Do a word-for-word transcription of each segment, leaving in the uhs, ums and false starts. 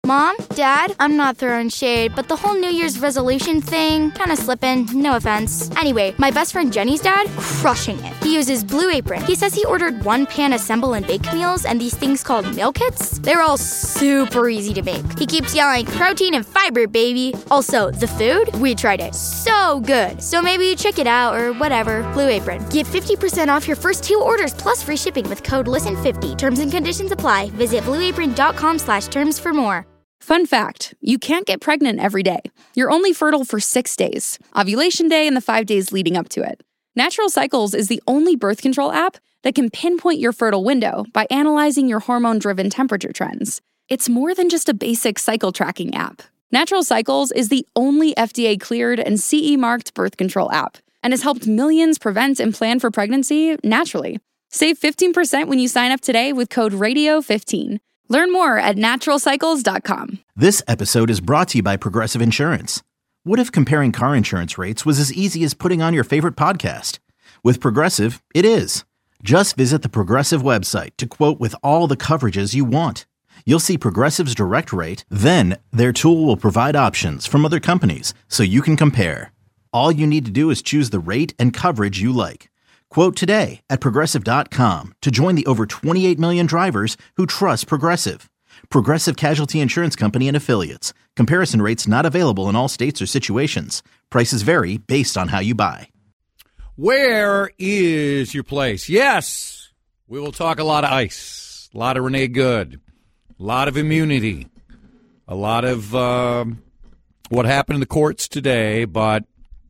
Mom, Dad, I'm not throwing shade, but the whole New Year's resolution thing, kind of slipping, no offense. Anyway, my best friend Jenny's dad, crushing it. He uses Blue Apron. He says he ordered one pan assemble and bake meals and these things called meal kits. They're all super easy to make. He keeps yelling, protein and fiber, baby. Also, the food, we tried it. So good. So maybe check it out or whatever. Blue Apron. Get fifty percent off your first two orders plus free shipping with code listen fifty. Terms and conditions apply. Visit blueapron.com slash terms for more. Fun fact, you can't get pregnant every day. You're only fertile for six days, ovulation day and the five days leading up to it. Natural Cycles is the only birth control app that can pinpoint your fertile window by analyzing your hormone-driven temperature trends. It's more than just a basic cycle tracking app. Natural Cycles is the only F D A-cleared and C E-marked birth control app and has helped millions prevent and plan for pregnancy naturally. Save fifteen percent when you sign up today with code radio fifteen. Learn more at natural cycles dot com. This episode is brought to you by Progressive Insurance. What if comparing car insurance rates was as easy as putting on your favorite podcast? With Progressive, it is. Just visit the Progressive website to quote with all the coverages you want. You'll see Progressive's direct rate, then their tool will provide options from other companies so you can compare. All you need to do is choose the rate and coverage you like. Quote today at progressive dot com to join the over twenty-eight million drivers who trust Progressive. Progressive Casualty Insurance Company and Affiliates. Comparison rates not available in all states or situations. Prices vary based on how you buy. Where is your place? Yes, we will talk a lot of ice, a lot of Renee Good, a lot of immunity, a lot of um, what happened in the courts today, but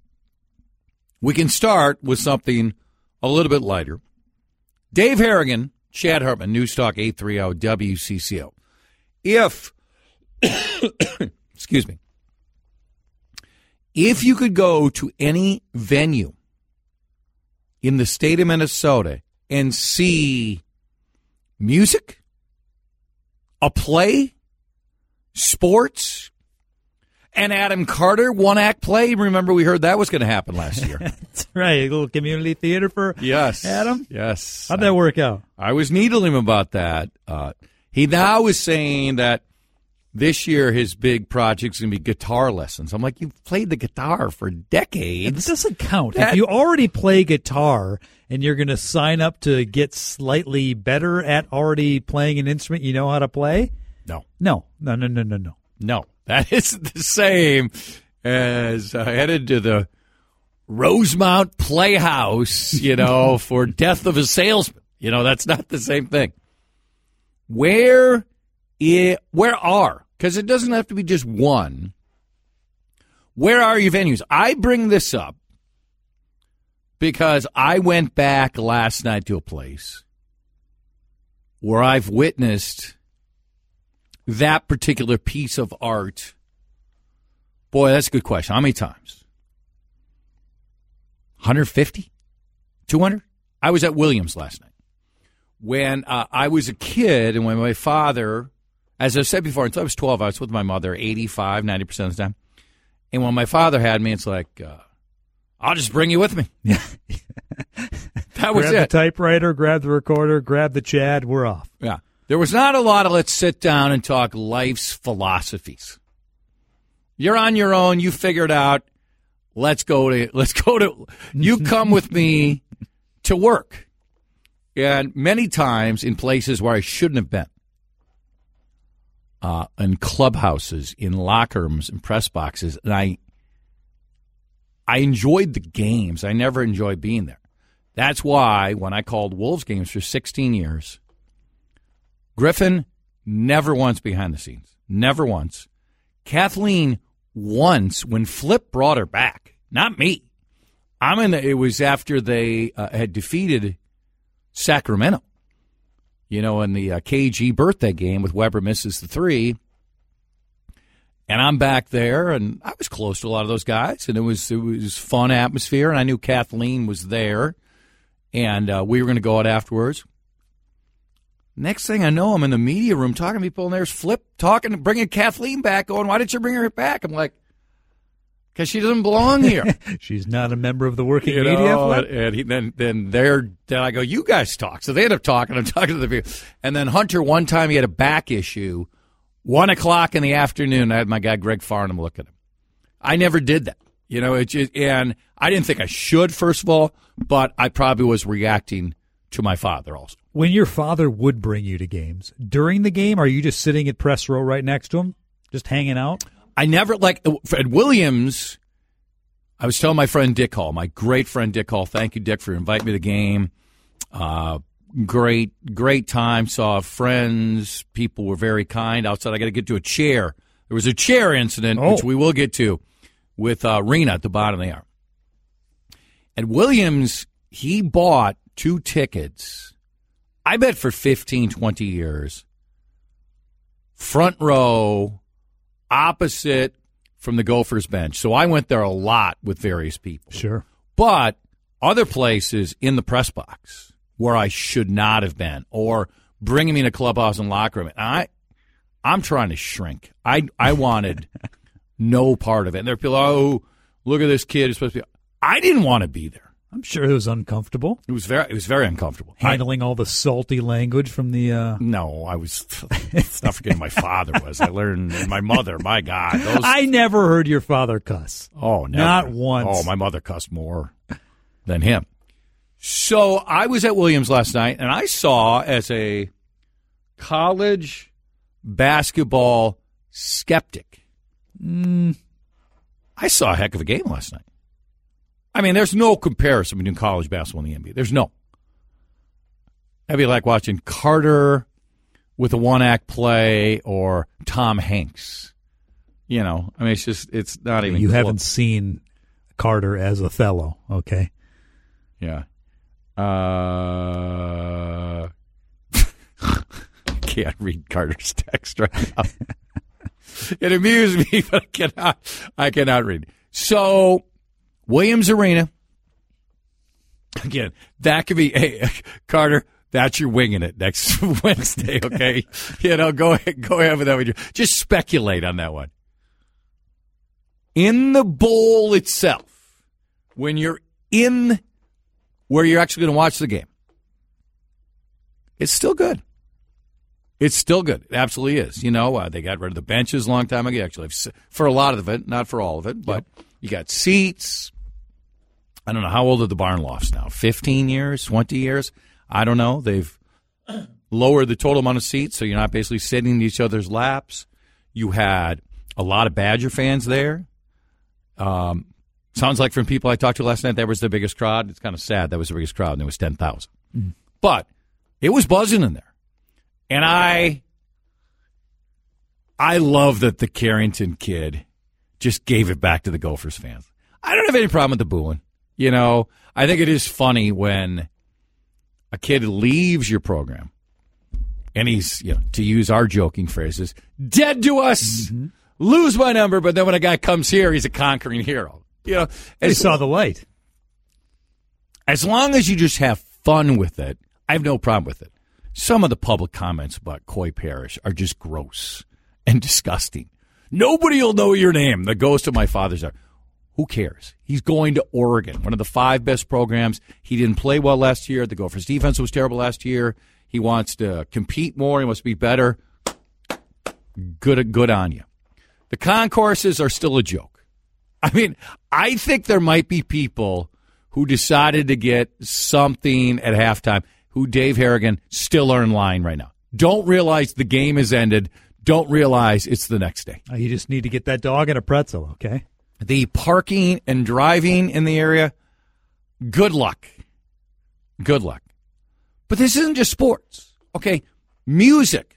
we can start with something a little bit lighter. Dave Harrigan, Chad Hartman, News Talk eight thirty W C C O. If, excuse me, if you could go to any venue in the state of Minnesota and see music, a play, sports, and Adam Carter one-act play. Remember, we heard that was going to happen last year. That's right. A little community theater for yes. Adam? Yes. How'd that work out? I was needling him about that. Uh, he now is saying that this year his big project's going to be guitar lessons. I'm like, you've played the guitar for decades. It doesn't count. That, if you already play guitar and you're going to sign up to get slightly better at already playing an instrument you know how to play? No. No. No, no, no, no, no. No. That is the same as uh, headed to the Rosemount Playhouse, you know, for Death of a Salesman. You know, that's not the same thing. Where, it, where are, because it doesn't have to be just one, where are your venues? I bring this up because I went back last night to a place where I've witnessed that particular piece of art. Boy, that's a good question. How many times? one hundred fifty? two hundred? I was at Williams last night. When uh, I was a kid and when my father, as I said before, until I was twelve, I was with my mother eighty-five, ninety percent of the time. And when my father had me, it's like, uh, I'll just bring you with me. Yeah. That was grab it. Grab the typewriter, grab the recorder, grab the Chad, we're off. Yeah. There was not a lot of let's sit down and talk life's philosophies. You're on your own. You figure it out. Let's go to, let's go to, you come with me to work. And many times in places where I shouldn't have been, uh, in clubhouses, in locker rooms, in press boxes, and I, I enjoyed the games. I never enjoyed being there. That's why when I called Wolves games for sixteen years, Griffin never once behind the scenes. Never once. Kathleen once when Flip brought her back. Not me. I'm in the, it was after they uh, had defeated Sacramento. You know, in the uh, K G birthday game with Weber misses the three. And I'm back there, and I was close to a lot of those guys, and it was it was fun atmosphere, and I knew Kathleen was there, and uh, we were going to go out afterwards. Next thing I know, I'm in the media room talking to people, and there's Flip talking, bringing Kathleen back, going, why did you bring her back? I'm like, because she doesn't belong here. She's not a member of the working you media. Know, and and he, then then they're then I go, you guys talk. So they end up talking. I'm talking to the people, and then Hunter. One time he had a back issue One o'clock in the afternoon, I had my guy Greg Farnham look at him. I never did that. You know, it just, and I didn't think I should, first of all, but I probably was reacting to my father also. When your father would bring you to games, during the game, are you just sitting at press row right next to him, just hanging out? I never, like, at Williams, I was telling my friend Dick Hall, my great friend Dick Hall, thank you, Dick, for inviting me to the game. Uh, great, great time, saw friends, people were very kind. Outside, I got to get to a chair. There was a chair incident, oh. which we will get to, with uh, Rena at the bottom of the hour. At Williams, he bought two tickets, I bet for fifteen, twenty years, front row, opposite from the Gophers bench. So I went there a lot with various people. Sure. But other places in the press box where I should not have been, or bringing me in a clubhouse and locker room. And I, I'm trying to shrink. I I wanted no part of it. And there are people, oh, look at this kid who's supposed to be. I didn't want to be there. I'm sure it was uncomfortable. It was very, it was very uncomfortable. Handling I, all the salty language from the. Uh... No, I was. It's not forgetting my father was. I learned, and my mother. My God, those, I never heard your father cuss. Oh, never. Not once. Oh, my mother cussed more than him. So I was at Williams last night, and I saw, as a college basketball skeptic, mm. I saw a heck of a game last night. I mean, there's no comparison between college basketball and the N B A. There's no. That'd be like watching Carter with a one-act play or Tom Hanks. You know, I mean, it's just, it's not even You close. haven't seen Carter as Othello, okay? Yeah. Uh, I can't read Carter's text right now. It amused me, but I cannot, I cannot read. So, Williams Arena. Again, that could be, hey, Carter, that's your winging it next Wednesday, okay? You know, go ahead, go ahead with that one. Just speculate on that one. In the bowl itself, when you're in where you're actually going to watch the game, it's still good. It's still good. It absolutely is. You know, uh, they got rid of the benches a long time ago. Actually, for a lot of it, not for all of it, but yep. You got seats. I don't know. How old are the barn lofts now? fifteen years, twenty years? I don't know. They've lowered the total amount of seats, so you're not basically sitting in each other's laps. You had a lot of Badger fans there. Um, sounds like from people I talked to last night, that was the biggest crowd. It's kind of sad that was the biggest crowd, and it was ten thousand. Mm. But it was buzzing in there. And I I love that the Carrington kid just gave it back to the Gophers fans. I don't have any problem with the booing. You know, I think it is funny when a kid leaves your program and he's, you know, to use our joking phrases, dead to us, mm-hmm. lose my number, but then when a guy comes here, he's a conquering hero. You know, they saw the light. As long as you just have fun with it, I have no problem with it. Some of the public comments about Coy Parrish are just gross and disgusting. Nobody will know your name. The ghost of my father's are. Who cares? He's going to Oregon, one of the five best programs. He didn't play well last year. The Gophers' defense was terrible last year. He wants to compete more. He wants to be better. Good, good on you. The concourses are still a joke. I mean, I think there might be people who decided to get something at halftime who Dave Harrigan still are in line right now. Don't realize the game has ended. Don't realize it's the next day. You just need to get that dog and a pretzel, okay? The parking and driving in the area, good luck. Good luck. But this isn't just sports, okay? Music.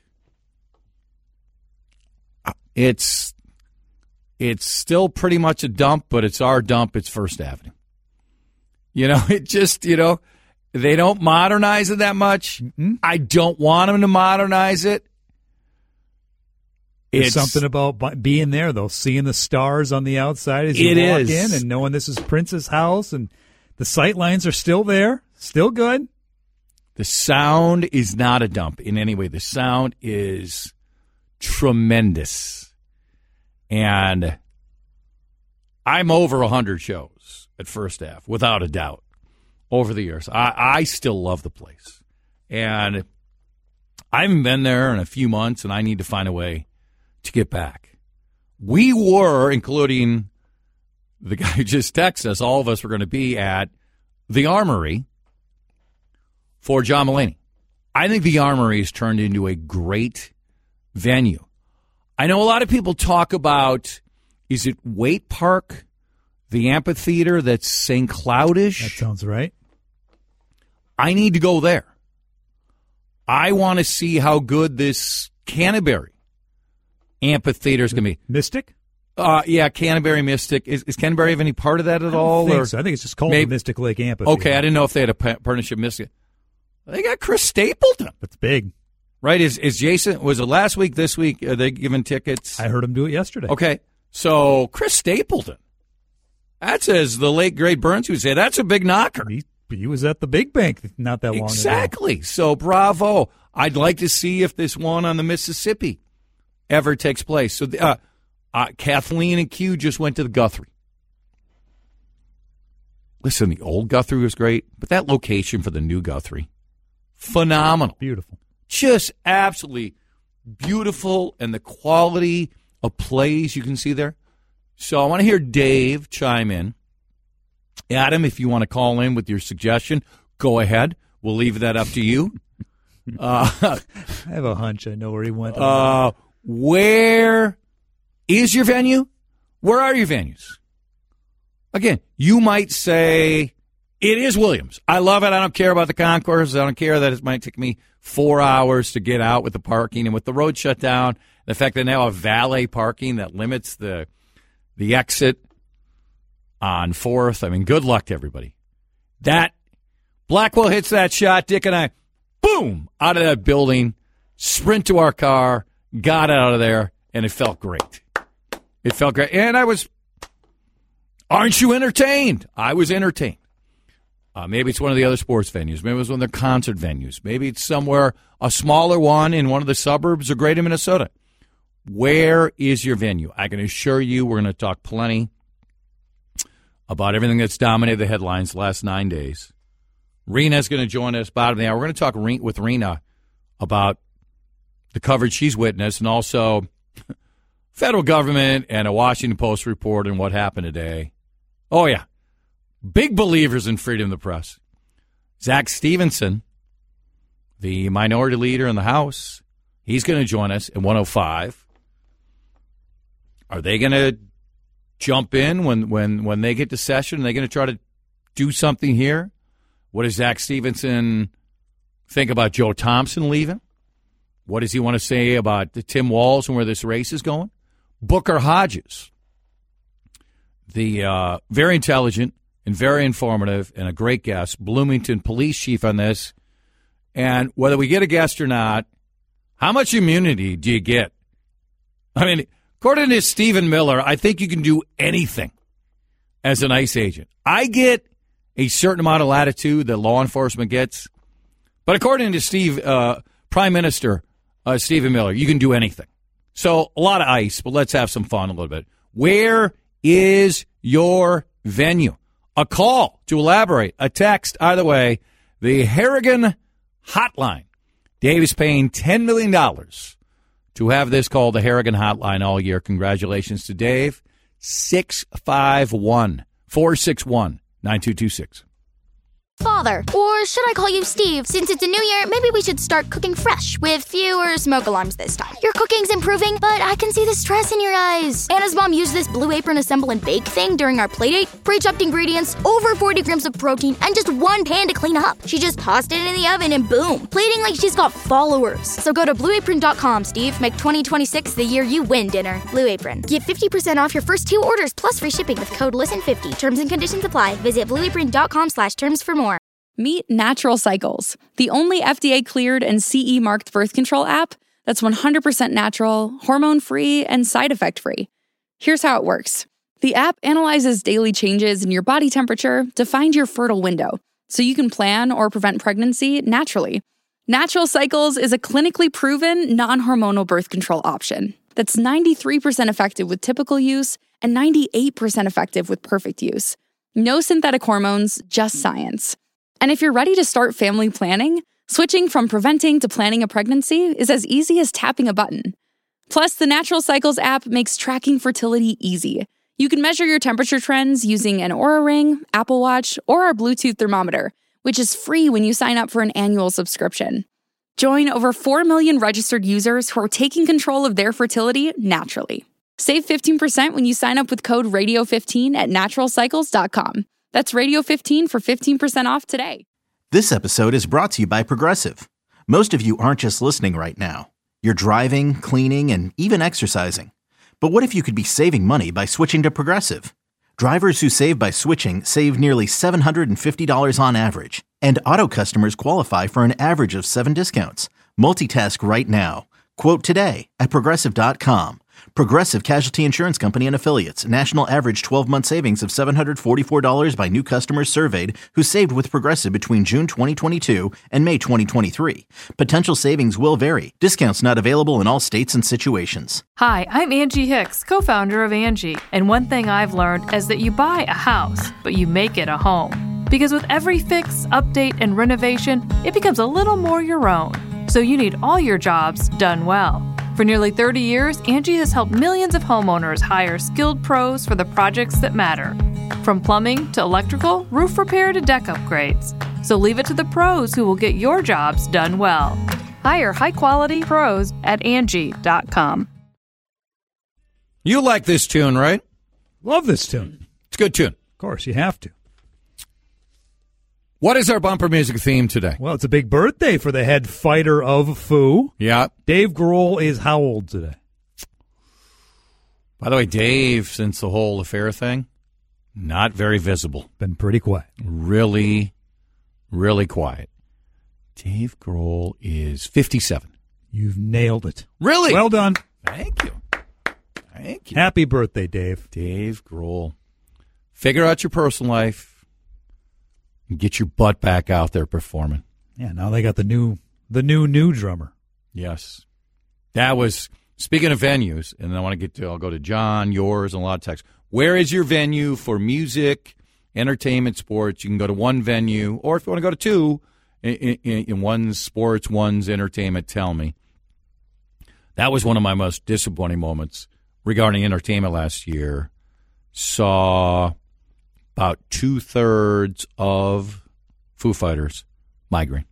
It's it's still pretty much a dump, but it's our dump. It's First Avenue. You know, it just, you know, they don't modernize it that much. Mm-hmm. I don't want them to modernize it. There's It's something about being there, though, seeing the stars on the outside as you it walk is. in and knowing this is Prince's house and the sight lines are still there, still good. The sound is not a dump in any way. The sound is tremendous. And I'm over one hundred shows at First Ave, without a doubt, over the years. I, I still love the place. And I haven't been there in a few months, and I need to find a way to get back. We were, including the guy who just texted us, all of us were going to be at the Armory for John Mulaney. I think the Armory has turned into a great venue. I know a lot of people talk about, is it Waite Park, the amphitheater that's Saint Cloudish? That sounds right. I need to go there. I want to see how good this Canterbury amphitheater is going to be. Mystic? Uh, yeah, Canterbury Mystic. Is, is Canterbury have any part of that at I all? Think or so. I think it's just called maybe, the Mystic Lake Amphitheater. Okay, I didn't know if they had a partnership Mystic. They got Chris Stapleton. That's big. Right? Is is Jason, was it last week, this week, are they giving tickets? I heard him do it yesterday. Okay, so Chris Stapleton. That's, as the late, great Burns would say, that's a big knocker. He, he was at the Big Bank not that long exactly. ago. Exactly. So bravo. I'd like to see if this one on the Mississippi ever takes place. So uh, uh, Kathleen and Q just went to the Guthrie. Listen, the old Guthrie was great, but that location for the new Guthrie, phenomenal. Beautiful. Just absolutely beautiful, and the quality of plays you can see there. So I want to hear Dave chime in. Adam, if you want to call in with your suggestion, go ahead. We'll leave that up to you. Uh, I have a hunch I know where he went. Uh, where is your venue? Where are your venues? Again, you might say it is Williams. I love it. I don't care about the concourse. I don't care that it might take me four hours to get out with the parking and with the road shut down. The fact that now have valet parking that limits the the exit on fourth. I mean, good luck to everybody. That Blackwell hits that shot. Dick and I, boom, out of that building, sprint to our car, got out of there, and it felt great. It felt great. And I was, aren't you entertained? I was entertained. Uh, maybe it's one of the other sports venues. Maybe it was one of their concert venues. Maybe it's somewhere, a smaller one in one of the suburbs of greater Minnesota. Where is your venue? I can assure you we're going to talk plenty about everything that's dominated the headlines the last nine days. Rena's going to join us bottom of the hour. We're going to talk with Rena about the coverage she's witnessed and also federal government and a Washington Post report and what happened today. Oh, yeah. Big believers in freedom of the press. Zach Stevenson, the minority leader in the House, he's going to join us at one oh five. Are they going to jump in when, when, when they get to session? Are they going to try to do something here? What does Zach Stevenson think about Joe Thompson leaving? What does he want to say about the Tim Walz and where this race is going? Booker Hodges, the uh, very intelligent and very informative and a great guest, Bloomington police chief on this. And whether we get a guest or not, how much immunity do you get? I mean, according to Stephen Miller, I think you can do anything as an ICE agent. I get a certain amount of latitude that law enforcement gets. But according to Steve, uh, Prime Minister uh, Stephen Miller, you can do anything. So a lot of ICE, but let's have some fun a little bit. Where is your venue? A call to elaborate, a text, either way, the Harrigan Hotline. Dave is paying ten million dollars to have this called the Harrigan Hotline all year. Congratulations to Dave. six five one, four six one, nine two two six. Father, or should I call you Steve? Since it's a new year, maybe we should start cooking fresh with fewer smoke alarms this time. Your cooking's improving, but I can see the stress in your eyes. Anna's mom used this Blue Apron assemble and bake thing during our playdate. Pre-chopped ingredients, over forty grams of protein, and just one pan to clean up. She just tossed it in the oven and boom, plating like she's got followers. So go to blue apron dot com, Steve. Make twenty twenty-six the year you win dinner. Blue Apron. Get fifty percent off your first two orders plus free shipping with code listen fifty. Terms and conditions apply. Visit blue apron dot com slash terms for more. Meet Natural Cycles, the only F D A-cleared and C E-marked birth control app that's one hundred percent natural, hormone-free, and side effect-free. Here's how it works. The app analyzes daily changes in your body temperature to find your fertile window, so you can plan or prevent pregnancy naturally. Natural Cycles is a clinically proven, non-hormonal birth control option that's ninety-three percent effective with typical use and ninety-eight percent effective with perfect use. No synthetic hormones, just science. And if you're ready to start family planning, switching from preventing to planning a pregnancy is as easy as tapping a button. Plus, the Natural Cycles app makes tracking fertility easy. You can measure your temperature trends using an Oura Ring, Apple Watch, or our Bluetooth thermometer, which is free when you sign up for an annual subscription. Join over four million registered users who are taking control of their fertility naturally. Save fifteen percent when you sign up with code radio fifteen at natural cycles dot com. That's radio fifteen for fifteen percent off today. This episode is brought to you by Progressive. Most of you aren't just listening right now. You're driving, cleaning, and even exercising. But what if you could be saving money by switching to Progressive? Drivers who save by switching save nearly seven hundred fifty dollars on average. And auto customers qualify for an average of seven discounts. Multitask right now. Quote today at progressive dot com. Progressive Casualty Insurance Company and Affiliates. National average twelve-month savings of seven hundred forty-four dollars by new customers surveyed who saved with Progressive between June twenty twenty-two and May twenty twenty-three. Potential savings will vary. Discounts not available in all states and situations. Hi, I'm Angie Hicks, co-founder of Angie. And one thing I've learned is that you buy a house, but you make it a home. Because with every fix, update, and renovation, it becomes a little more your own. So you need all your jobs done well. For nearly thirty years, Angie has helped millions of homeowners hire skilled pros for the projects that matter. From plumbing to electrical, roof repair to deck upgrades. So leave it to the pros who will get your jobs done well. Hire high-quality pros at Angie dot com. You like this tune, right? Love this tune. It's a good tune. Of course, you have to. What is our bumper music theme today? Well, it's a big birthday for the head fighter of Foo. Yeah. Dave Grohl is how old today? By the way, Dave, since the whole affair thing, not very visible. Been pretty quiet. Really, really quiet. Dave Grohl is fifty-seven. You've nailed it. Really? Well done. Thank you. Thank you. Happy birthday, Dave. Dave Grohl. Figure out your personal life. And get your butt back out there performing. Yeah, now they got the new the new new drummer. Yes. That was, speaking of venues, and I want to get to, I'll go to John, yours, and a lot of texts. Where is your venue for music, entertainment, sports? You can go to one venue, or if you want to go to two, in, in, in one's sports, one's entertainment, tell me. That was one of my most disappointing moments regarding entertainment last year. Saw about two-thirds of Foo Fighters migraine.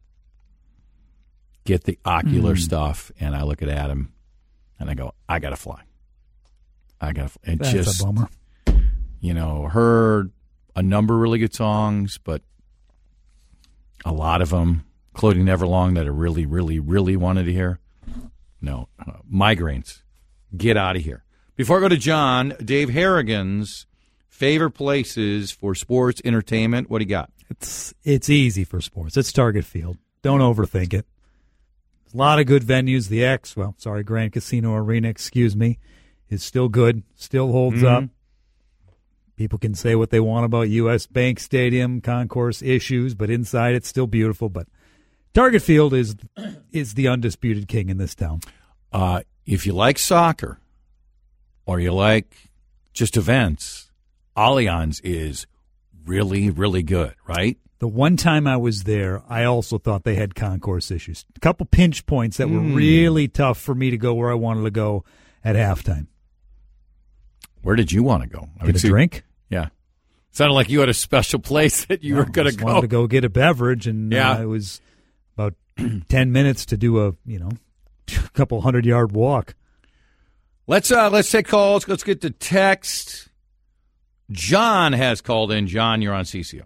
Get the ocular mm. stuff, and I look at Adam, and I go, I got to fly. I got to fly. That's just, a bummer. You know, heard a number of really good songs, but a lot of them, including Neverlong, that I really, really, really wanted to hear. No. Uh, migraines. Get out of here. Before I go to John, Dave Harrigan's favorite places for sports entertainment. What do you got? It's it's easy for sports. It's Target Field. Don't overthink it. A lot of good venues. The X, well, sorry, Grand Casino Arena, excuse me, is still good. Still holds mm-hmm. up. People can say what they want about U S Bank Stadium, concourse issues, but inside it's still beautiful. But Target Field is is the undisputed king in this town. Uh, if you like soccer or you like just events, Allianz is really, really good, right? The one time I was there, I also thought they had concourse issues. A couple pinch points that were mm. really tough for me to go where I wanted to go at halftime. Where did you want to go? I get a see, drink? Yeah. Sounded like you had a special place that you no, were going to go. go. I wanted to go get a beverage, and yeah. uh, it was about ten minutes to do a, you know, couple hundred-yard walk. Let's uh, let's take calls. Let's get to text. John has called in. John, you're on C C O.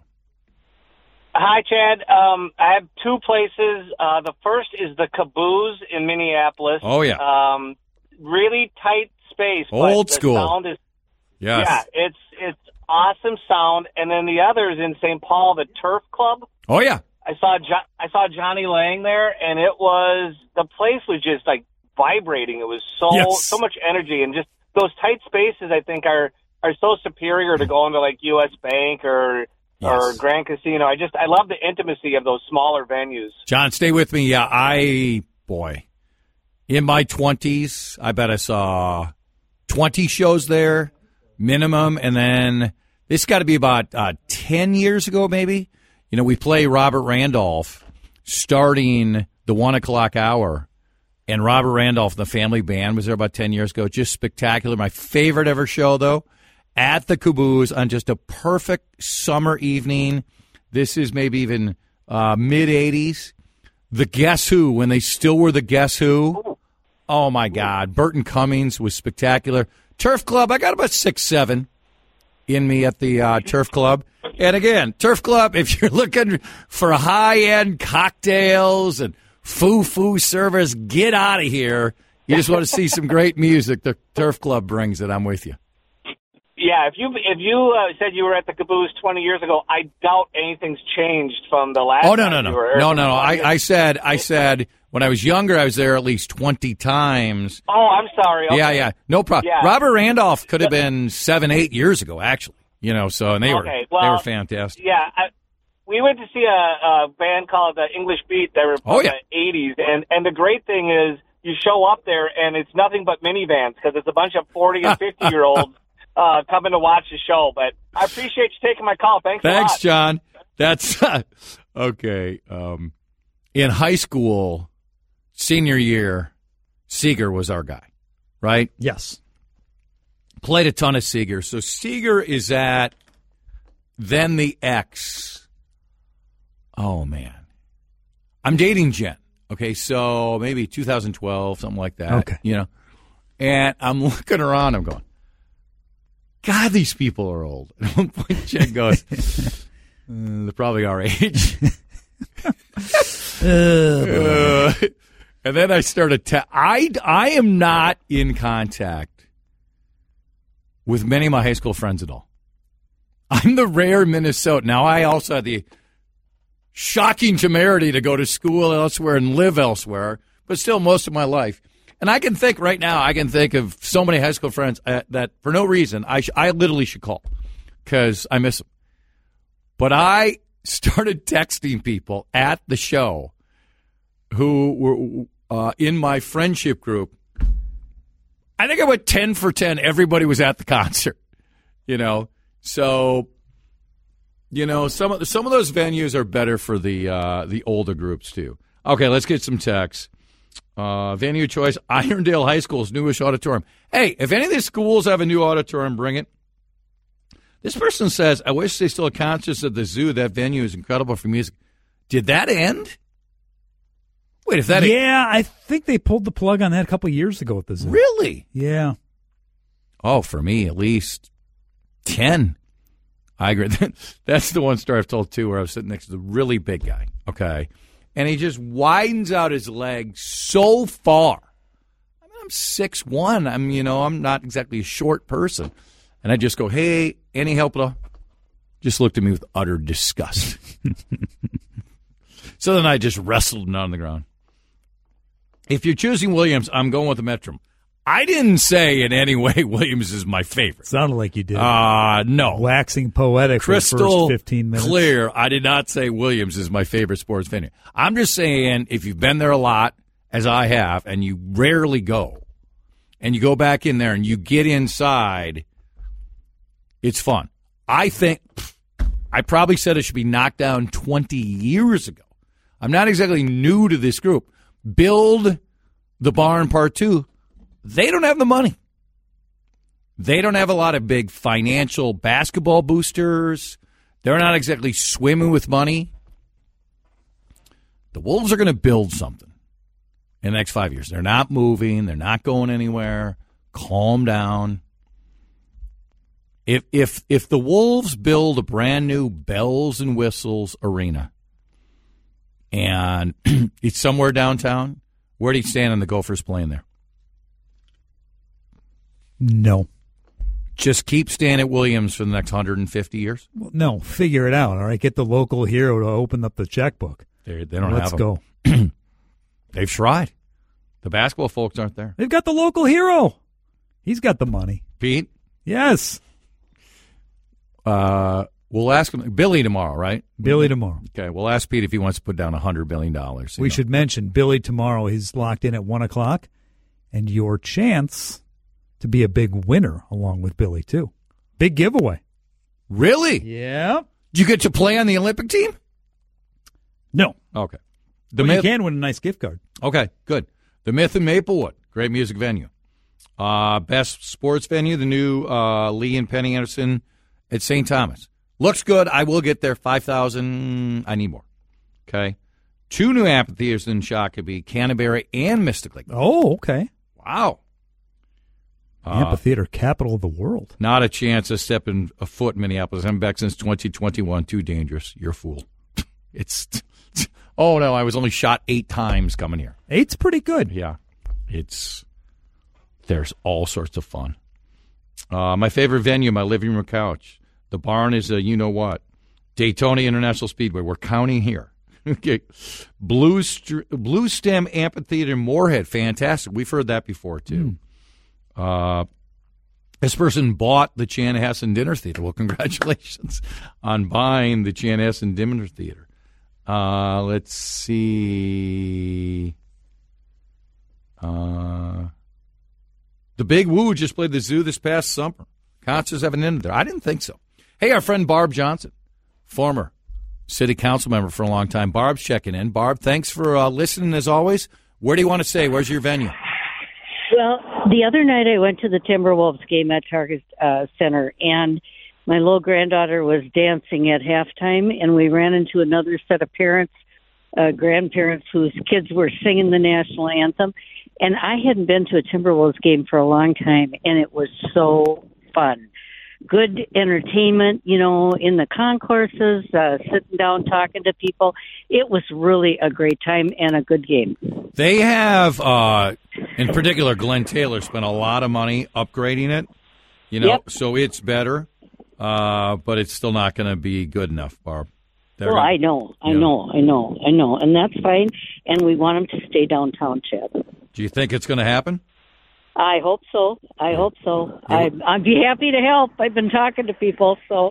Hi, Chad. Um, I have two places. Uh, the first is the Caboose in Minneapolis. Oh, yeah. Um, really tight space. Old but school. The sound is, yes. Yeah, it's it's awesome sound. And then the other is in Saint Paul, the Turf Club. Oh, yeah. I saw jo- I saw Johnny Lang there, and it was the place was just like vibrating. It was so yes. so much energy, and just those tight spaces. I think are are so superior to going to like U S Bank or yes. or Grand Casino. I just I love the intimacy of those smaller venues. John, stay with me. Yeah, I boy, in my twenties, I bet I saw twenty shows there minimum, and then this got to be about uh, ten years ago, maybe. You know, we play Robert Randolph starting the one o'clock hour And Robert Randolph, the family band, was there about ten years ago. Just spectacular. My favorite ever show, though, at the Caboose on just a perfect summer evening. This is maybe even uh, mid-eighties. The Guess Who, when they still were the Guess Who. Oh, my God. Burton Cummings was spectacular. Turf Club, I got about six, seven in me at the uh, Turf Club. And again, Turf Club, if you're looking for high-end cocktails and foo-foo servers, get out of here. You just want to see some great music. The Turf Club brings it. I'm with you. Yeah, if you if you uh, said you were at the Caboose twenty years ago, I doubt anything's changed from the last. Oh no no time no you were no there. no no! I, I said I said when I was younger, I was there at least twenty times. Oh, I'm sorry. Okay. Yeah yeah, no problem. Yeah. Robert Randolph could have been seven eight years ago actually. You know, so and they were Okay, well, they were fantastic. Yeah, I, we went to see a, a band called the English Beat. They were from Oh, yeah. the eighties, and and the great thing is you show up there and it's nothing but minivans because it's a bunch of forty and fifty year olds uh, coming to watch the show. But I appreciate you taking my call. Thanks. Thanks, a lot. John. That's okay. Um, in high school, senior year, Seeger was our guy, right? Yes. Played a ton of Seeger. So Seeger is at then the X. Oh, man. I'm dating Jen. Okay, so maybe two thousand twelve, something like that. Okay. You know, and I'm looking around, I'm going, God, these people are old. And at one point, Jen goes, uh, they're probably our age. uh, and then I started to, I, I am not in contact with many of my high school friends at all. I'm the rare Minnesotan. Now, I also had the shocking temerity to go to school elsewhere and live elsewhere, but still most of my life. And I can think right now, I can think of so many high school friends uh, that for no reason, I, sh- I literally should call because I miss them. But I started texting people at the show who were uh, in my friendship group. I think I went ten for ten. Everybody was at the concert, you know. So, you know, some of some of those venues are better for the uh, the older groups too. Okay, let's get some texts. Uh, venue choice: Irondale High School's newish auditorium. Hey, if any of the schools have a new auditorium, bring it. This person says, "I wish they still had concerts at the zoo. That venue is incredible for music." Did that end? Wait, if that yeah, I think they pulled the plug on that a couple of years ago at the zoo. Really? Yeah. Oh, for me, at least ten. I agree. That's the one story I've told, too, where I was sitting next to the really big guy, okay? And he just widens out his legs so far. I mean, I'm six one. I'm, you know, I'm not exactly a short person. And I just go, hey, any help at all? Just looked at me with utter disgust. So then I just wrestled him on the ground. If you're choosing Williams, I'm going with the Metrum. I didn't say in any way Williams is my favorite. Sounded like you did. Uh, no. Waxing poetic Crystal for the first fifteen minutes. Clear, I did not say Williams is my favorite sports venue. I'm just saying if you've been there a lot, as I have, and you rarely go, and you go back in there and you get inside, it's fun. I think, I probably said it should be knocked down twenty years ago. I'm not exactly new to this group. Build the barn part two. They don't have the money. They don't have a lot of big financial basketball boosters. They're not exactly swimming with money. The Wolves are going to build something in the next five years. They're not moving. They're not going anywhere. Calm down. If if if the Wolves build a brand new bells and whistles arena and it's somewhere downtown, where do you stand on the Gophers playing there? No. Just keep staying at Williams for the next one hundred fifty years? Well, no, figure it out, all right? Get the local hero to open up the checkbook. They they don't Let's have go. them. They've tried. The basketball folks aren't there. They've got the local hero. He's got the money. Pete? Yes. Uh, we'll ask him. Billy tomorrow, right? Billy tomorrow. Okay, we'll ask Pete if he wants to put down one hundred billion dollars. We know. should mention Billy tomorrow. He's locked in at one o'clock. And your chance to be a big winner along with Billy, too. Big giveaway. Really? Yeah. Did you get to play on the Olympic team? No. Okay. The Well, you myth- can win a nice gift card. Okay, good. The Myth in Maplewood, great music venue. Uh, best sports venue, the new uh, Lee and Penny Anderson at Saint Thomas. Looks good. I will get there. five thousand. I need more. Okay. Two new amphitheaters in Shakopee, Canterbury and Mystic Lake. Oh, okay. Wow. Amphitheater uh, capital of the world. Not a chance of stepping a foot in Minneapolis. I'm back since twenty twenty-one. Too dangerous. You're a fool. It's, oh, no, I was only shot eight times coming here. Eight's pretty good. Yeah. It's, there's all sorts of fun. Uh, my favorite venue, my living room couch. The barn is a you-know-what. Daytona International Speedway. We're counting here. Okay. Blue, St- Blue Stem Amphitheater in Moorhead. Fantastic. We've heard that before, too. Mm. Uh, this person bought the Chanhassen Dinner Theater. Well, congratulations on buying the Chanhassen Dinner Theater. Uh, let's see. Uh, the Big Woo just played the Zoo this past summer. Concerts haven't ended there. I didn't think so. Hey, our friend Barb Johnson, former city council member for a long time. Barb's checking in. Barb, thanks for uh, listening as always. Where do you want to stay? Where's your venue? Well, the other night I went to the Timberwolves game at Target uh, Center, and my little granddaughter was dancing at halftime, and we ran into another set of parents, uh, grandparents whose kids were singing the national anthem. And I hadn't been to a Timberwolves game for a long time, and it was so fun. Good entertainment, you know, in the concourses, uh, sitting down, talking to people. It was really a great time and a good game. They have, uh, in particular, Glenn Taylor spent a lot of money upgrading it, you know, yep. So it's better, uh, but it's still not going to be good enough, Barb. They're well, gonna, I know, I you know, I know, I know, and that's fine, and we want them to stay downtown, Chad. Do you think it's going to happen? I hope so. I hope so. I, I'd be happy to help. I've been talking to people, so.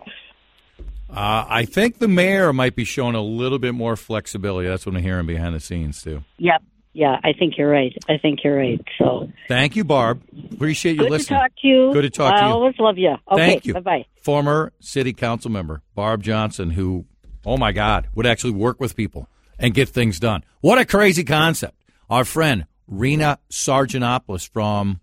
Uh, I think the mayor might be showing a little bit more flexibility. That's what I'm hearing behind the scenes, too. Yep. Yeah, I think you're right. I think you're right. So. Thank you, Barb. Appreciate you Good listening. Good to talk to you. Good to talk to you. I always love you. Okay, Thank you. Bye-bye. Former city council member Barb Johnson, who, oh, my God, would actually work with people and get things done. What a crazy concept. Our friend, Rena Sargentopoulos from,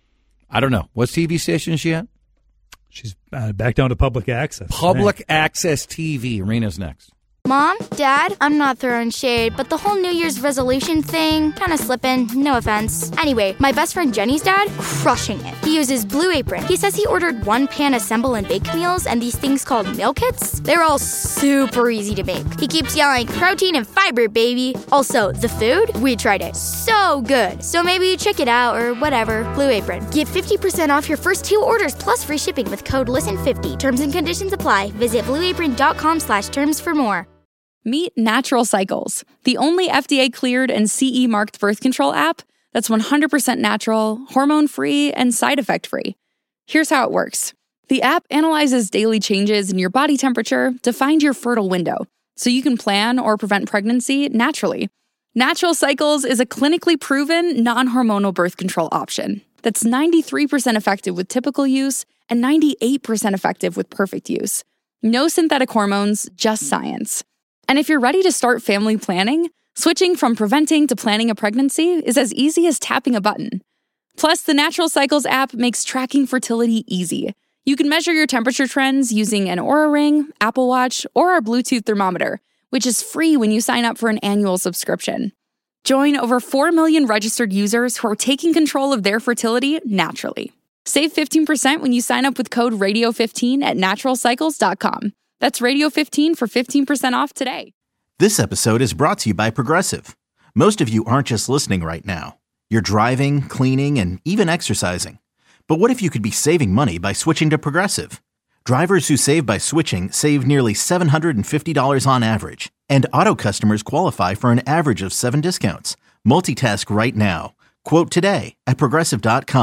I don't know, what T V station is she at? She's uh, back down to public access. Public access T V. Rena's next. Mom, Dad, I'm not throwing shade, but the whole New Year's resolution thing, kind of slipping, no offense. Anyway, my best friend Jenny's dad, crushing it. He uses Blue Apron. He says he ordered one pan assemble and bake meals and these things called meal kits. They're all super easy to make. He keeps yelling, protein and fiber, baby. Also, the food, we tried it. So good. So maybe check it out or whatever. Blue Apron. Get fifty percent off your first two orders plus free shipping with code listen fifty. Terms and conditions apply. Visit blueapron.com slash terms for more. Meet Natural Cycles, the only F D A-cleared and C E-marked birth control app that's one hundred percent natural, hormone-free, and side effect-free. Here's how it works. The app analyzes daily changes in your body temperature to find your fertile window, so you can plan or prevent pregnancy naturally. Natural Cycles is a clinically proven, non-hormonal birth control option that's ninety-three percent effective with typical use and ninety-eight percent effective with perfect use. No synthetic hormones, just science. And if you're ready to start family planning, switching from preventing to planning a pregnancy is as easy as tapping a button. Plus, the Natural Cycles app makes tracking fertility easy. You can measure your temperature trends using an Oura Ring, Apple Watch, or our Bluetooth thermometer, which is free when you sign up for an annual subscription. Join over four million registered users who are taking control of their fertility naturally. Save fifteen percent when you sign up with code radio fifteen at natural cycles dot com. That's radio fifteen for fifteen percent off today. This episode is brought to you by Progressive. Most of you aren't just listening right now. You're driving, cleaning, and even exercising. But what if you could be saving money by switching to Progressive? Drivers who save by switching save nearly seven hundred fifty dollars on average. And auto customers qualify for an average of seven discounts. Multitask right now. Quote today at progressive dot com.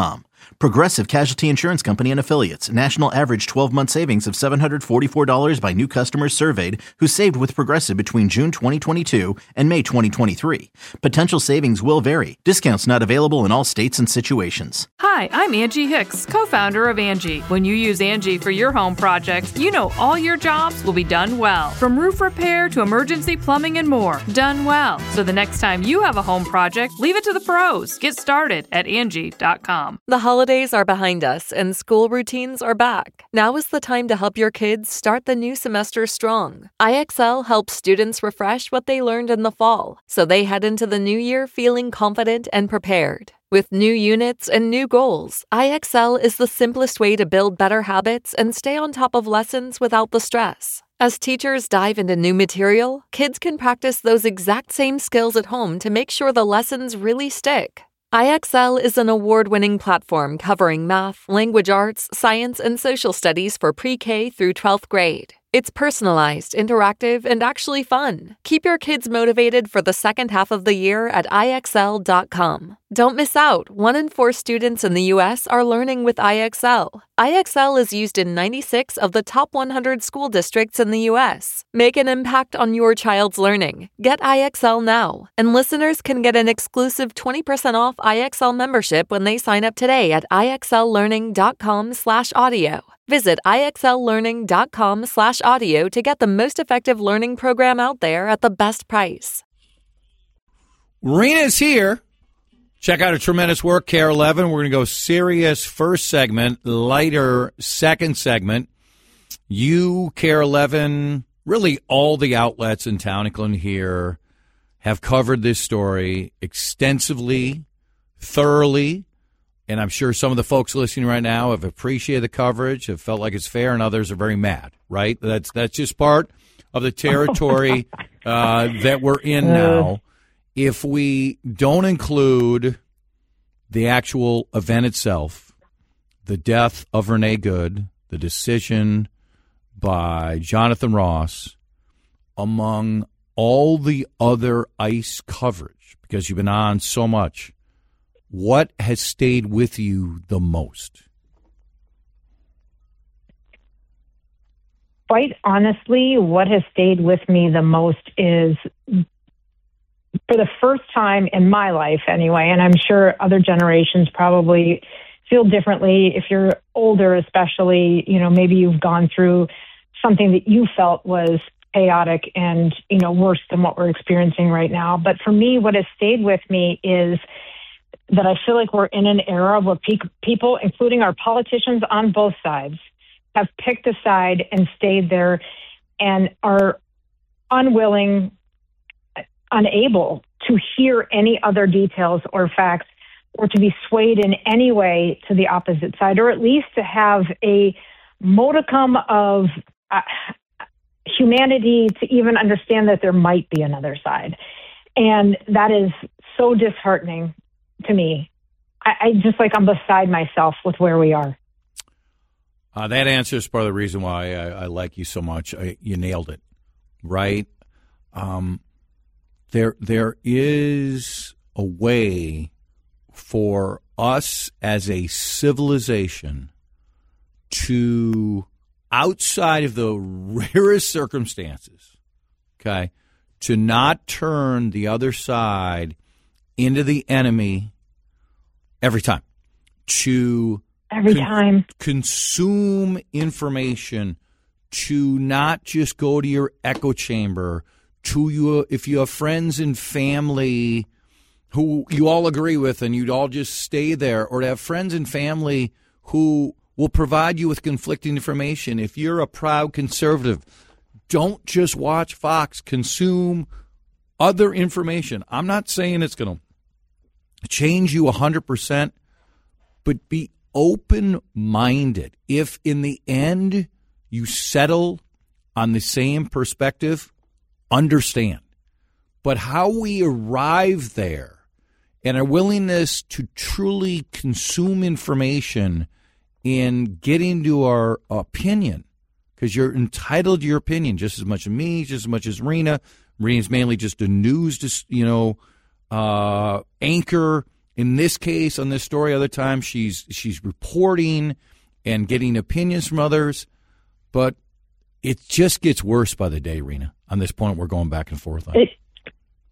Progressive Casualty Insurance Company and Affiliates. National average twelve-month savings of seven hundred forty-four dollars by new customers surveyed who saved with Progressive between June twenty twenty-two and May twenty twenty-three. Potential savings will vary. Discounts not available in all states and situations. Hi, I'm Angie Hicks, co-founder of Angie. When you use Angie for your home projects, you know all your jobs will be done well. From roof repair to emergency plumbing and more, done well. So the next time you have a home project, leave it to the pros. Get started at Angie dot com. The holidays are behind us and school routines are back. Now is the time to help your kids start the new semester strong. I X L helps students refresh what they learned in the fall, so they head into the new year feeling confident and prepared. With new units and new goals, I X L is the simplest way to build better habits and stay on top of lessons without the stress. As teachers dive into new material, kids can practice those exact same skills at home to make sure the lessons really stick. I X L is an award-winning platform covering math, language arts, science, and social studies for pre-K through twelfth grade. It's personalized, interactive, and actually fun. Keep your kids motivated for the second half of the year at I X L dot com. Don't miss out. One in four students in the U S are learning with I X L. I X L is used in ninety-six of the top one hundred school districts in the U S. Make an impact on your child's learning. Get I X L now. And listeners can get an exclusive twenty percent off I X L membership when they sign up today at I X L learning dot com slash audio. Visit I X L learning dot com slash audio to get the most effective learning program out there at the best price. Rena's here. Check out her tremendous work, K A R E eleven. We're going to go serious first segment, lighter second segment. You, K A R E eleven, really all the outlets in town, including here, have covered this story extensively, thoroughly. And I'm sure some of the folks listening right now have appreciated the coverage, have felt like it's fair, and others are very mad, right? That's that's just part of the territory uh, that we're in now. If we don't include the actual event itself, the death of Renee Good, the decision by Jonathan Ross, among all the other ICE coverage, because you've been on so much, what has stayed with you the most? Quite honestly, what has stayed with me the most is, for the first time in my life anyway, and I'm sure other generations probably feel differently. If you're older especially, you know, maybe you've gone through something that you felt was chaotic and, you know, worse than what we're experiencing right now. But for me, what has stayed with me is that I feel like we're in an era where pe- people, including our politicians on both sides, have picked a side and stayed there and are unwilling, unable to hear any other details or facts or to be swayed in any way to the opposite side, or at least to have a modicum of uh, humanity to even understand that there might be another side. And that is so disheartening to me. I, I just like I'm beside myself with where we are. Uh, that answer is part of the reason why I, I like you so much. I, you nailed it, right? Um, there, there is a way for us as a civilization to, outside of the rarest circumstances, okay, to not turn the other side into the enemy every time. To every con- time consume information, to not just go to your echo chamber, to you if you have friends and family who you all agree with and you'd all just stay there, or to have friends and family who will provide you with conflicting information. If you're a proud conservative, don't just watch Fox. Consume other information. I'm not saying it's going to change you one hundred percent, but be open-minded. If in the end you settle on the same perspective, understand. But how we arrive there and our willingness to truly consume information in getting to our opinion, because you're entitled to your opinion just as much as me, just as much as Rena. Rena's mainly just a news, you know, uh, anchor In this case, on this story, other times she's she's reporting and getting opinions from others, but it just gets worse by the day, Rena. On this point, we're going back and forth on it. it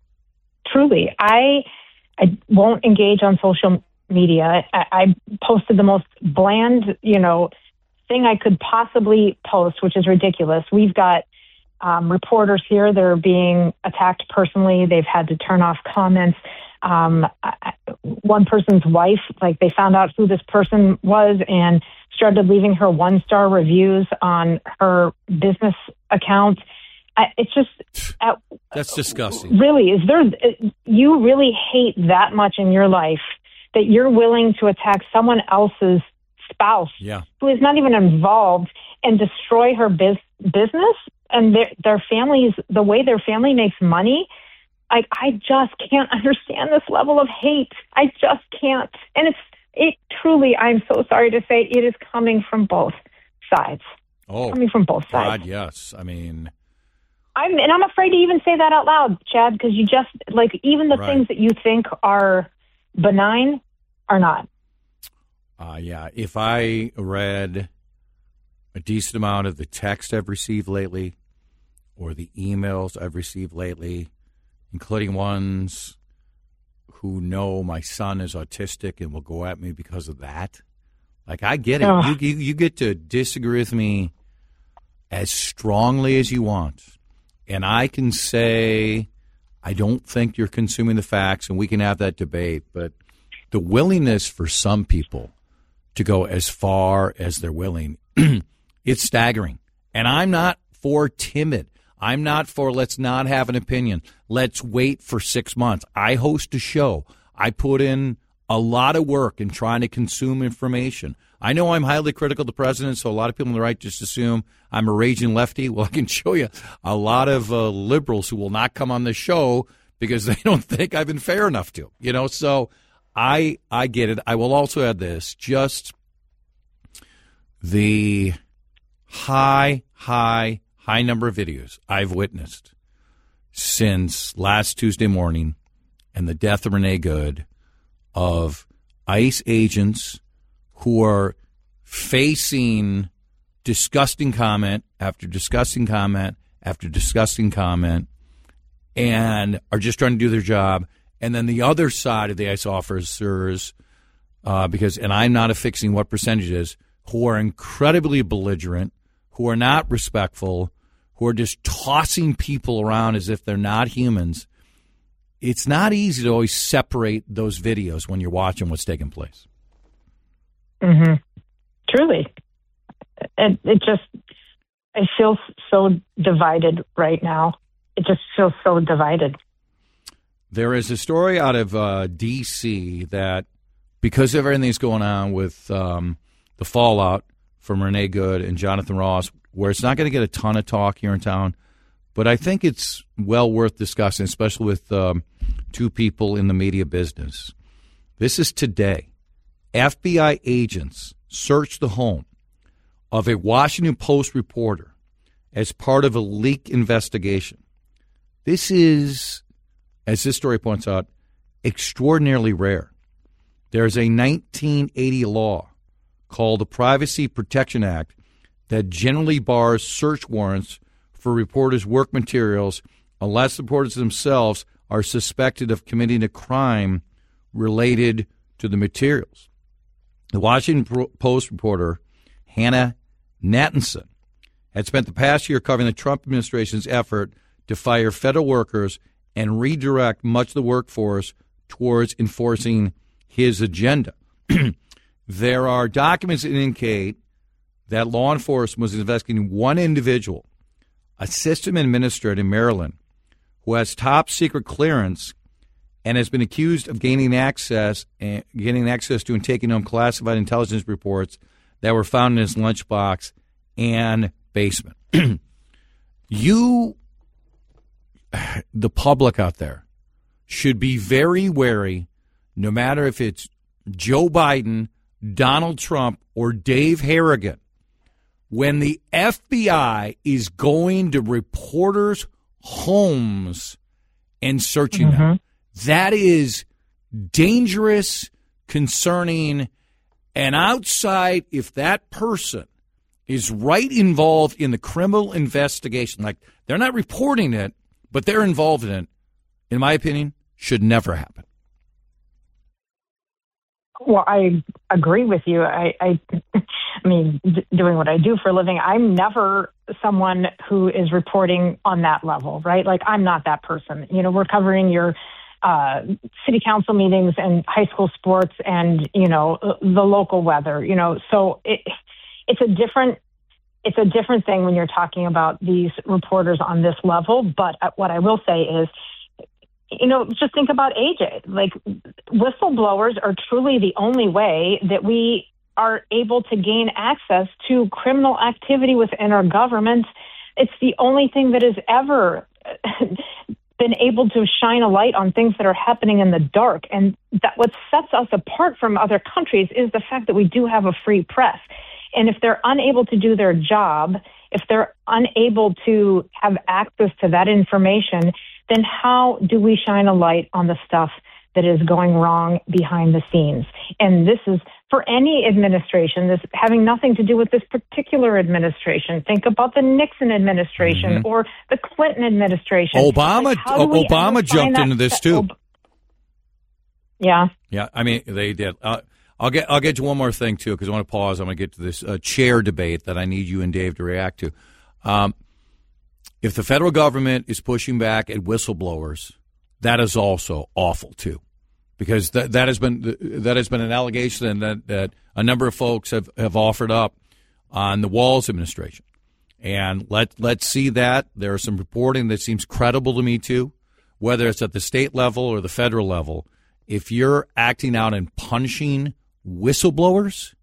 truly, I I won't engage on social media. I, I posted the most bland, you know, thing I could possibly post, which is ridiculous. We've got um, reporters here that are being attacked personally. They've had to turn off comments. Um, I, one person's wife, like they found out who this person was and started leaving her one-star reviews on her business account. I, it's just uh, that's disgusting. Really, is there? You really hate that much in your life that you're willing to attack someone else's spouse, yeah. who is not even involved, and destroy her biz- business and their their families, the way their family makes money? I I just can't understand this level of hate. I just can't, and it's it truly. I'm so sorry to say, it is coming from both sides. Oh, coming from both sides. God, yes. I mean. I'm, and I'm afraid to even say that out loud, Chad, because you just, like, even the right. things that you think are benign are not. Uh, yeah, if I read a decent amount of the text I've received lately or the emails I've received lately, including ones who know my son is autistic and will go at me because of that, like, I get it. You, you, you get to disagree with me as strongly as you want. And I can say, I don't think you're consuming the facts, and we can have that debate. But the willingness for some people to go as far as they're willing, it's staggering. And I'm not for timid. I'm not for let's not have an opinion. Let's wait for six months. I host a show. I put in a lot of work in trying to consume information. I know I'm highly critical of the president, so a lot of people on the right just assume I'm a raging lefty. Well, I can show you a lot of uh, liberals who will not come on the show because they don't think I've been fair enough to, you know. So I I get it. I will also add this: just the high, high, high number of videos I've witnessed since last Tuesday morning and the death of Renee Good of ICE agents who are facing disgusting comment after disgusting comment after disgusting comment and are just trying to do their job. And then the other side of the ICE officers, uh, because, and I'm not affixing what percentage it is, who are incredibly belligerent, who are not respectful, who are just tossing people around as if they're not humans. It's not easy to always separate those videos when you're watching what's taking place. Mm-hmm. Truly. It, it just, I feel so divided right now. It just feels so divided. There is a story out of uh, D C that because of everything that's going on with um, the fallout from Renee Good and Jonathan Ross, where it's not going to get a ton of talk here in town, but I think it's well worth discussing, especially with um, two people in the media business. This is today. F B I agents searched the home of a Washington Post reporter as part of a leak investigation. This is, as this story points out, extraordinarily rare. There's a nineteen eighty law called the Privacy Protection Act that generally bars search warrants for reporters' work materials unless the reporters themselves are suspected of committing a crime related to the materials. The Washington Post reporter, Hannah Nathanson, had spent the past year covering the Trump administration's effort to fire federal workers and redirect much of the workforce towards enforcing his agenda. There are documents that indicate that law enforcement was investigating one individual, a system administrator in Maryland, who has top secret clearance and has been accused of gaining access and getting access to and taking home classified intelligence reports that were found in his lunchbox and basement. You, the public out there, should be very wary, no matter if it's Joe Biden, Donald Trump, or Dave Harrigan, when the F B I is going to reporters' homes and searching mm-hmm. them. That is dangerous, concerning, and outside, if that person is right involved in the criminal investigation, like they're not reporting it, but they're involved in it, in my opinion, should never happen. Well, I agree with you. I, I, I mean, d- doing what I do for a living, I'm never someone who is reporting on that level, right? Like, I'm not that person. You know, we're covering your uh, city council meetings and high school sports and, you know, the local weather, you know, so it, it's a different, it's a different thing when you're talking about these reporters on this level. But what I will say is, you know, just think about A J. Like, whistleblowers are truly the only way that we are able to gain access to criminal activity within our government. It's the only thing that has ever been able to shine a light on things that are happening in the dark. And that what sets us apart from other countries is the fact that we do have a free press. And if they're unable to do their job, if they're unable to have access to that information, then how do we shine a light on the stuff that is going wrong behind the scenes? And this is for any administration, this having nothing to do with this particular administration. Think about the Nixon administration mm-hmm. or the Clinton administration. Obama, like, Obama jumped into this too. Ob- yeah. Yeah, I mean, they did. Uh, I'll get I'll get to one more thing, too, because I want to pause. I'm going to get to this uh, chair debate that I need you and Dave to react to. Um, if the federal government is pushing back at whistleblowers, that is also awful, too, because that that has been that has been an allegation that, that a number of folks have, have offered up on the Walz administration. And let, let's see that. There is some reporting that seems credible to me, too, whether it's at the state level or the federal level. If you're acting out and punishing whistleblowers,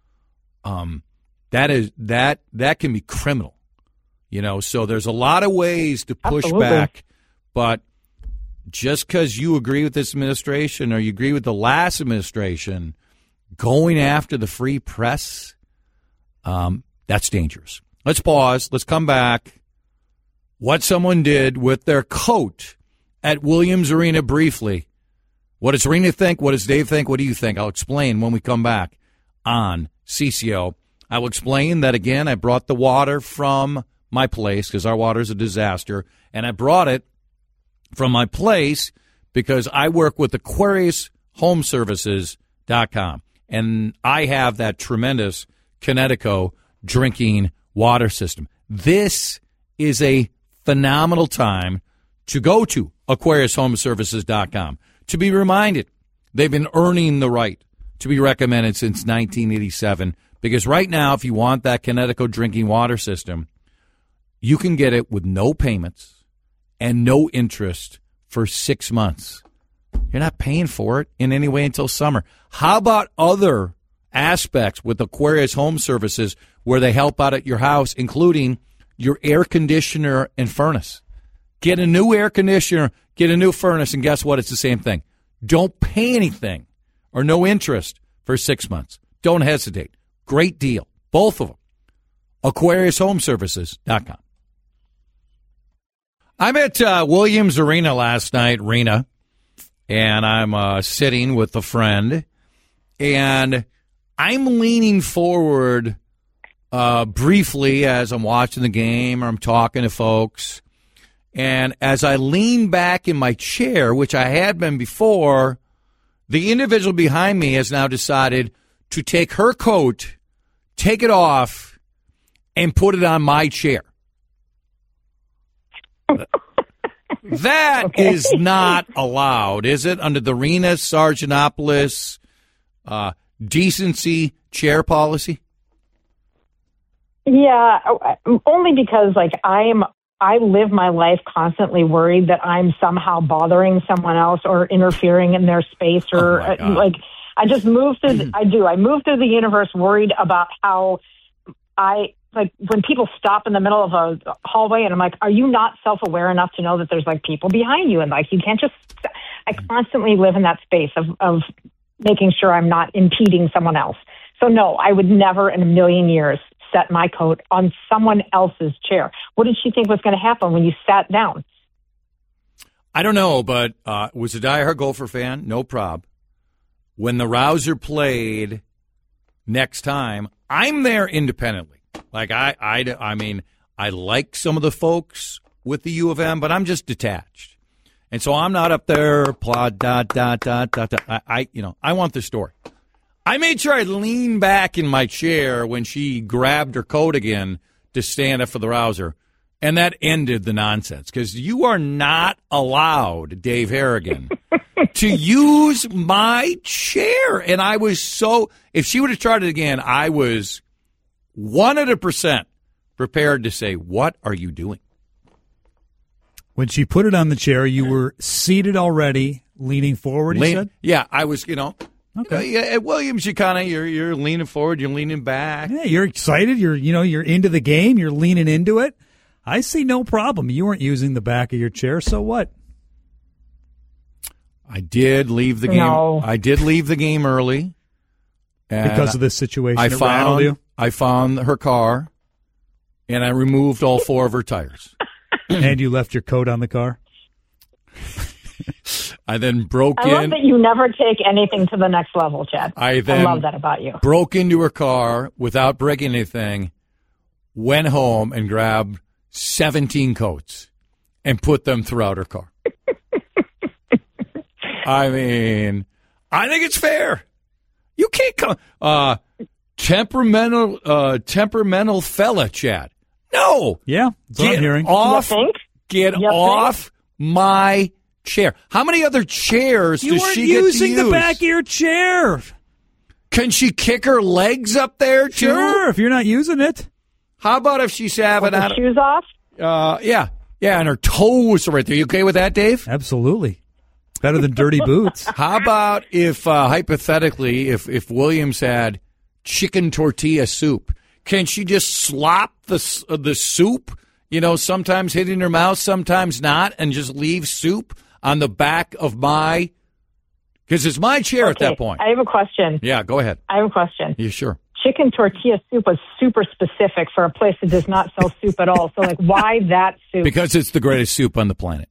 um, that is that that can be criminal, you know. So there's a lot of ways to push Absolutely. back, but just because you agree with this administration or you agree with the last administration, going after the free press, um, that's dangerous. Let's pause. Let's come back. What someone did with their coat at Williams Arena briefly. What does Rena think? What does Dave think? What do you think? I'll explain when we come back on C C O. I will explain that, again, I brought the water from my place because our water is a disaster, and I brought it from my place because I work with Aquarius Home Services dot com, and I have that tremendous Connecticut drinking water system. This is a phenomenal time to go to Aquarius Home Services dot com. To be reminded, they've been earning the right to be recommended since nineteen eighty-seven, because right now, if you want that Connecticut drinking water system, you can get it with no payments and no interest for six months. You're not paying for it in any way until summer. How about other aspects with Aquarius Home Services where they help out at your house, including your air conditioner and furnace? Get a new air conditioner, get a new furnace, and guess what? It's the same thing. Don't pay anything or no interest for six months. Don't hesitate. Great deal. Both of them. Aquarius Home Services dot com. I'm at uh, Williams Arena last night, Rena, and I'm uh, sitting with a friend, and I'm leaning forward uh, briefly as I'm watching the game or I'm talking to folks. And as I lean back in my chair, which I had been before, the individual behind me has now decided to take her coat, take it off, and put it on my chair. That okay. is not allowed, is it? Under the Rena Sargentopoulos uh, decency chair policy? Yeah, only because, like, I am... I live my life constantly worried that I'm somehow bothering someone else or interfering in their space or oh uh, like I just move through, the, I do, I move through the universe worried about how I, like when people stop in the middle of a hallway and I'm like, are you not self-aware enough to know that there's like people behind you? And like, you can't just, I constantly live in that space of, of making sure I'm not impeding someone else. So no, I would never in a million years set my coat on someone else's chair. What did she think was going to happen when you sat down? I don't know, but uh, was a diehard Gopher fan, no prob. When the Rouser played next time, I'm there independently. Like, I, I, I mean, I like some of the folks with the U of M, but I'm just detached. And so I'm not up there, plod, dot, dot, dot, dot, dot. I, I, you know, I want the story. I made sure I leaned back in my chair when she grabbed her coat again to stand up for the Rouser. And that ended the nonsense, because you are not allowed, Dave Harrigan, to use my chair. And I was so, if she would have tried it again, I was one hundred percent prepared to say, what are you doing? When she put it on the chair, you were seated already, leaning forward, you Lean, said? Yeah, I was, you know. Okay. You know, at Williams, you kind of, you're, you're leaning forward, you're leaning back. Yeah, you're excited. You're, you know, you're into the game. You're leaning into it. I see no problem. You weren't using the back of your chair, so what? I did leave the game. No. I did leave the game early. Because of this situation, I it rattled you? found, I found her car, and I removed all four of her tires. And you left your coat on the car? I then broke I in. love that you never take anything to the next level, Chad. I then I love that about you. Broke into her car without breaking anything, went home and grabbed seventeen coats and put them throughout her car. I mean, I think it's fair. You can't come uh, temperamental, uh, temperamental fella, Chad. No. Yeah, that's what I'm hearing. Off, You think? Get You off think? my chair. How many other chairs You does weren't she get to using use? the back of your chair. Can she kick her legs up there, too? Sure, if you're not using it. How about if she's having With out the shoes off? Uh, yeah, yeah, and her toes are right there. You okay with that, Dave? Absolutely. Better than dirty boots. How about if, uh, hypothetically, if, if Williams had chicken tortilla soup, can she just slop the uh, the soup, you know, sometimes hitting her mouth, sometimes not, and just leave soup on the back of my, because it's my chair at Okay, that point. I have a question. Yeah, go ahead. I have a question. You sure? Chicken tortilla soup was super specific for a place that does not sell soup at all. So, like, why that soup? Because it's the greatest soup on the planet.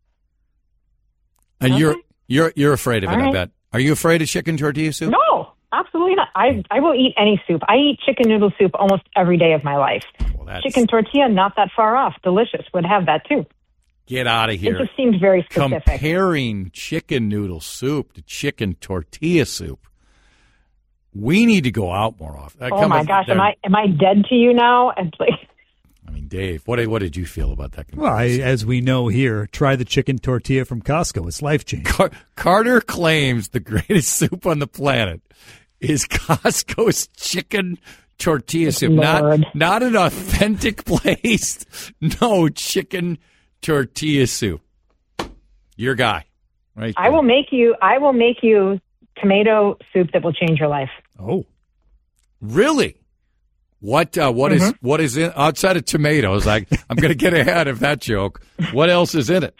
And Okay. you're you're you're afraid of it, All I right. bet. Are you afraid of chicken tortilla soup? No, absolutely not. I I will eat any soup. I eat chicken noodle soup almost every day of my life. Well, that's, Chicken tortilla, not that far off. Delicious. Would have that too. get out of here. It just seemed very specific. Comparing chicken noodle soup to chicken tortilla soup. We need to go out more often. I Oh come my with- gosh, am I am I dead to you now? And like, I mean, Dave, what did, what did you feel about that? Well, I, as we know here, try the chicken tortilla from Costco. It's life-changing. Car- Carter claims the greatest soup on the planet is Costco's chicken tortilla soup. Lord. Not, not an authentic place. No, chicken tortilla soup. Your guy. Right I there. will make you. I will make you tomato soup that will change your life. Oh. Really? What uh, what is Mm-hmm. what is in outside of tomatoes? I I'm going to get ahead of that joke. What else is in it?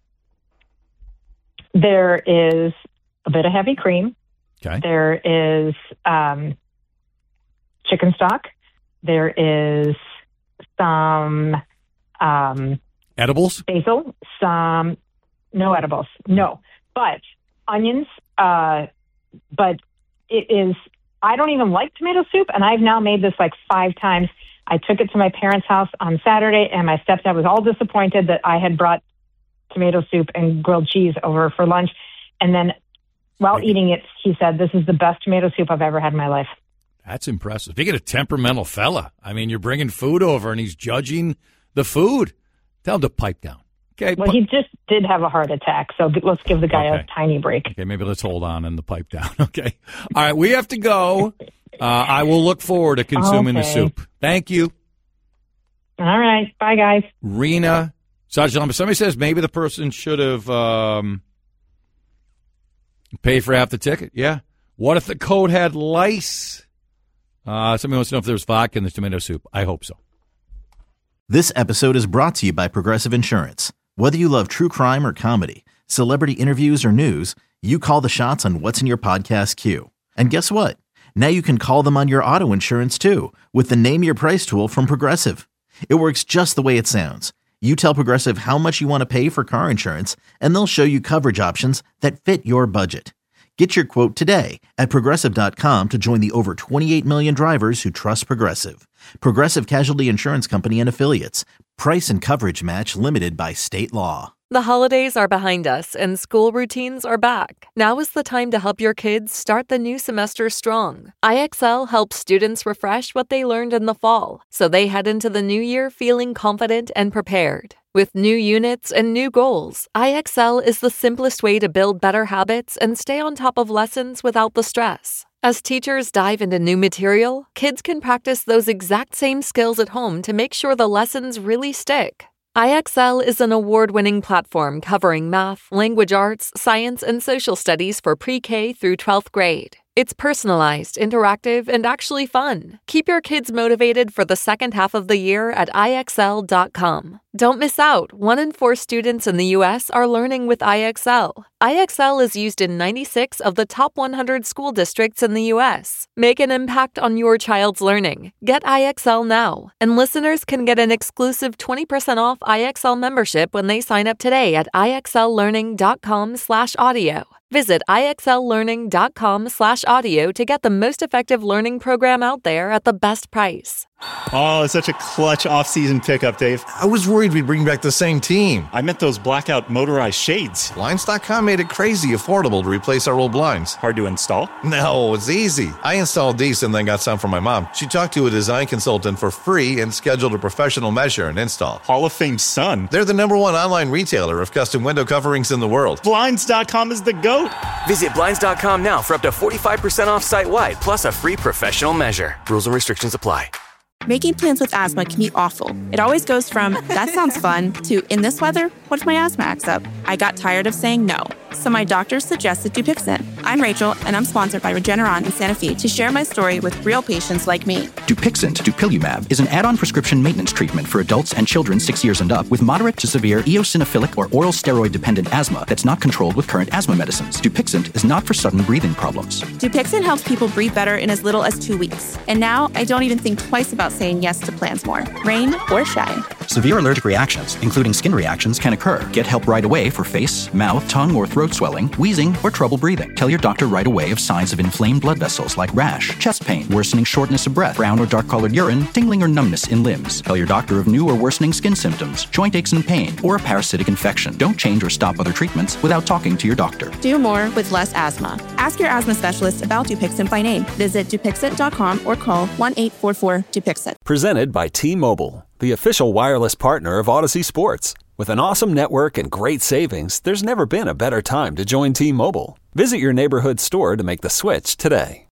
There is a bit of heavy cream. Okay. There is um, chicken stock. There is some um, Edibles? basil. Some no edibles. No, but onions. Uh, but it is. I don't even like tomato soup, and I've now made this like five times. I took it to my parents' house on Saturday, and my stepdad was all disappointed that I had brought tomato soup and grilled cheese over for lunch. And then while Right. eating it, he said, "This is the best tomato soup I've ever had in my life." That's impressive. Speaking of temperamental fella, I mean, you're bringing food over and he's judging the food. Tell him to pipe down. Okay. Well, pi- he just did have a heart attack, so g- let's give the guy Okay. a tiny break. okay, maybe let's hold on and the pipe down. Okay. All right, we have to go. Uh, I will look forward to consuming the Okay. soup. Thank you. All right. Bye, guys. Rena, Sergeant, somebody says maybe the person should have um, paid for half the ticket. Yeah. What if the code had lice? Uh, somebody wants to know if there's vodka in the tomato soup. I hope so. This episode is brought to you by Progressive Insurance. Whether you love true crime or comedy, celebrity interviews or news, you call the shots on what's in your podcast queue. And guess what? Now you can call them on your auto insurance too with the Name Your Price tool from Progressive. It works just the way it sounds. You tell Progressive how much you want to pay for car insurance, and they'll show you coverage options that fit your budget. Get your quote today at Progressive dot com to join the over twenty-eight million drivers who trust Progressive. Progressive Casualty Insurance Company and Affiliates. Price and coverage match limited by state law. The holidays are behind us and school routines are back. Now is the time to help your kids start the new semester strong. I X L helps students refresh what they learned in the fall, so they head into the new year feeling confident and prepared. With new units and new goals, I X L is the simplest way to build better habits and stay on top of lessons without the stress. As teachers dive into new material, kids can practice those exact same skills at home to make sure the lessons really stick. I X L is an award-winning platform covering math, language arts, science, and social studies for pre-K through twelfth grade. It's personalized, interactive, and actually fun. Keep your kids motivated for the second half of the year at I X L dot com. Don't miss out. One in four students in the U S are learning with I X L. I X L is used in ninety-six of the top one hundred school districts in the U S. Make an impact on your child's learning. Get I X L now. And listeners can get an exclusive twenty percent off I X L membership when they sign up today at I X L learning dot com slash audio. Visit I X L learning dot com slash audio to get the most effective learning program out there at the best price. Oh, it's such a clutch off-season pickup, Dave. I was worried we'd bring back the same team. I meant those blackout motorized shades. Blinds dot com made it crazy affordable to replace our old blinds. Hard to install? No, it's easy. I installed these and then got some for my mom. She talked to a design consultant for free and scheduled a professional measure and install. Hall of Fame son. They're the number one online retailer of custom window coverings in the world. Blinds dot com is the GOAT. Visit Blinds dot com now for up to forty-five percent off site-wide, plus a free professional measure. Rules and restrictions apply. Making plans with asthma can be awful. It always goes from, that sounds fun, to, in this weather, what if my asthma acts up? I got tired of saying no, so my doctor suggested Dupixent. I'm Rachel, and I'm sponsored by Regeneron in Santa Fe to share my story with real patients like me. Dupixent, Dupilumab, is an add-on prescription maintenance treatment for adults and children six years and up with moderate to severe eosinophilic or oral steroid-dependent asthma that's not controlled with current asthma medicines. Dupixent is not for sudden breathing problems. Dupixent helps people breathe better in as little as two weeks. And now, I don't even think twice about saying yes to plans more, rain or shine. Severe allergic reactions, including skin reactions, can occur. Get help right away for face, mouth, tongue, or throat swelling, wheezing, or trouble breathing. Tell your doctor right away of signs of inflamed blood vessels like rash, chest pain, worsening shortness of breath, brown or dark-colored urine, tingling or numbness in limbs. Tell your doctor of new or worsening skin symptoms, joint aches and pain, or a parasitic infection. Don't change or stop other treatments without talking to your doctor. Do more with less asthma. Ask your asthma specialist about Dupixent by name. Visit Dupixent dot com or call one eight four four Dupixent. Presented by T-Mobile, the official wireless partner of Odyssey Sports. With an awesome network and great savings, there's never been a better time to join T-Mobile. Visit your neighborhood store to make the switch today.